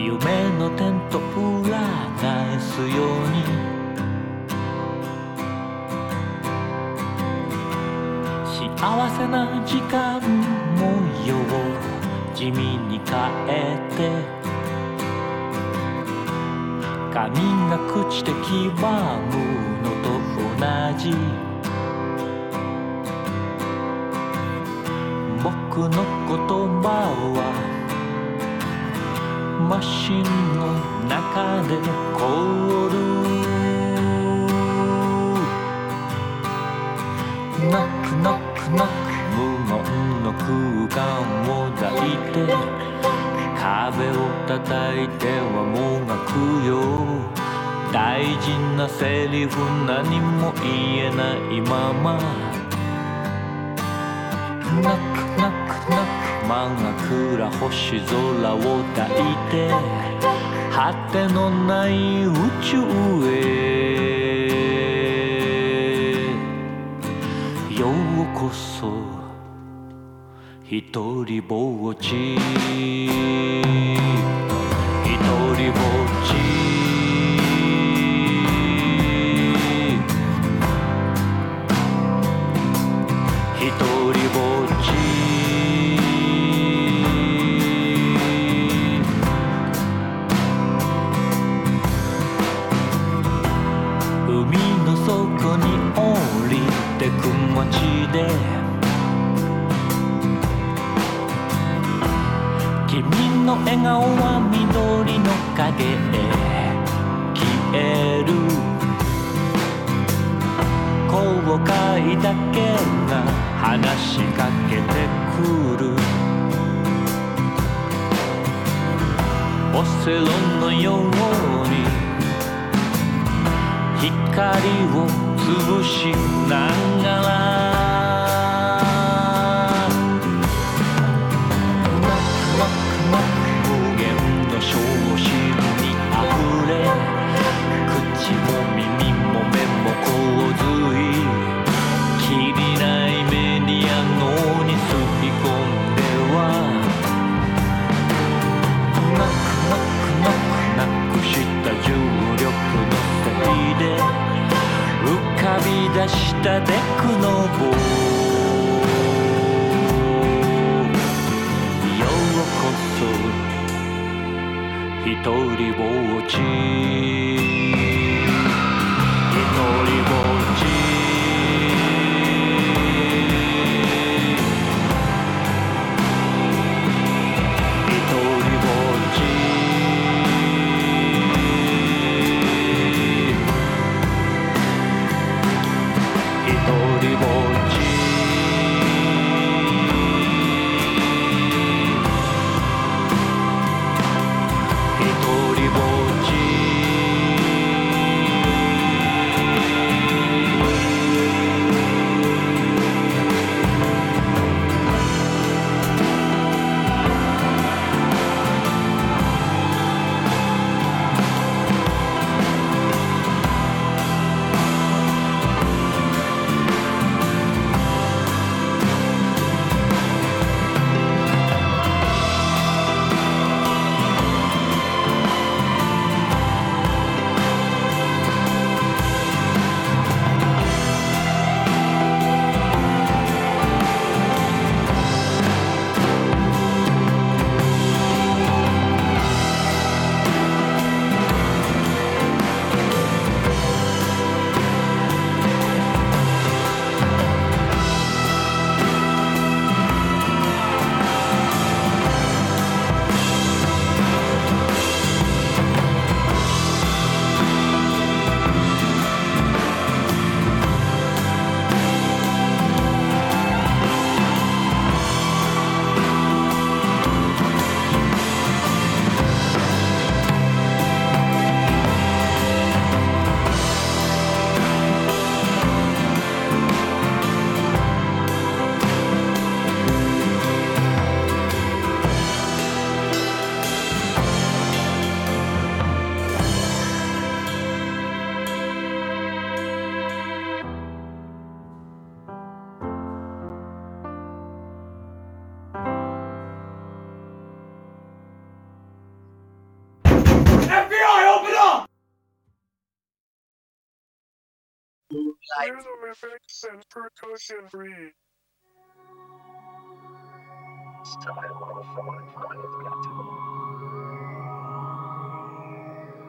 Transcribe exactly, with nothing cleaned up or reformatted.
夢の点と裏返すように幸せな時間模様を地味に変えて髪が朽ちて黄ばむのと同じ僕の言葉はマシンの中で凍るノックノックノック無言の空間を抱いて壁を叩いてはもがくよ大事なセリフ何も言えないままノックノックノック真っ暗星空を抱いて果てのない宇宙へようこそ一人ぼっち一人ぼっち一人ぼっち海の底に降りてく街で君の笑顔は緑の影へ消える後悔だけが話しかけてくるオセロのように光を潰しながら無限の小心にあふれ口も耳も目も洪水きりないメディア脳に吸い込んではノックノックノックなくした重力のせいで浮かび出したデックの Rhythm effects and percussion free.